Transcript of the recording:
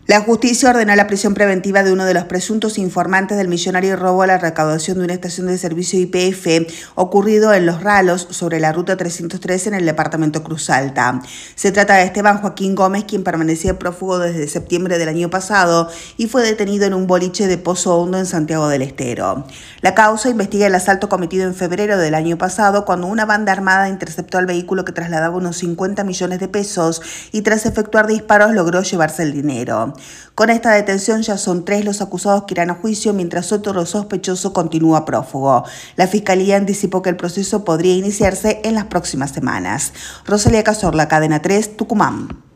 La justicia ordenó la prisión preventiva de uno de los presuntos informantes del millonario robo a la recaudación de una estación de servicio YPF ocurrido en Los Ralos, sobre la ruta 303 en el departamento Cruz Alta. Se trata de Esteban Joaquín Gómez, quien permanecía prófugo desde septiembre del año pasado y fue detenido en un boliche de Pozo Hondo en Santiago del Estero. La causa investiga el asalto cometido en febrero del año pasado, cuando una banda armada interceptó al vehículo que trasladaba unos 50 millones de pesos y tras efectuar disparos logró llevarse el dinero. Con esta detención ya son 3 los acusados que irán a juicio, mientras otro sospechoso continúa prófugo. La Fiscalía anticipó que el proceso podría iniciarse en las próximas semanas. Rosalía Cazorla, Cadena 3, Tucumán.